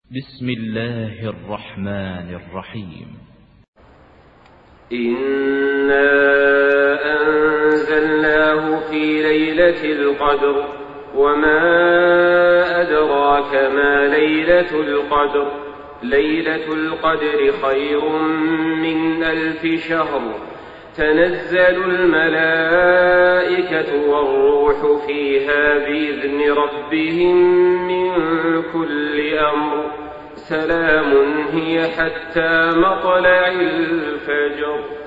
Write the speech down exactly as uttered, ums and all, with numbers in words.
بسم الله الرحمن الرحيم. إنا أنزلناه في ليلة القدر وما أدراك ما ليلة القدر ليلة القدر خير من ألف شهر تنزل الملائكة والروح فيها بإذن ربهم من كل أمر سلام هي حتى مطلع الفجر.